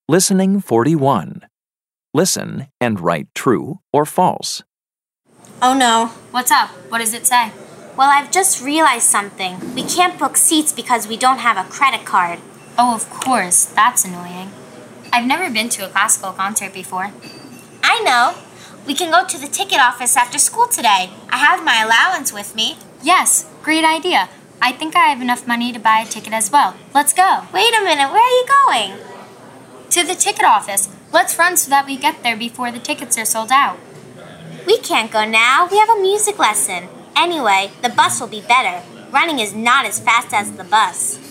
Listening 41. Listen and write true or false. Oh no. What's up? What does it say? Well, I've just realized something. We can't book seats because we don't have a credit card. Oh, of course. That's annoying. I've never been to a classical concert before. I know. We can go to the ticket office after school today. I have my allowance with me. Yes, great idea. I think I have enough money to buy a ticket as well. Let's go. Wait a minute, where are you going? To the ticket office. Let's run so that we get there before the tickets are sold out. We can't go now. We have a music lesson. Anyway, the bus will be better. Running is not as fast as the bus.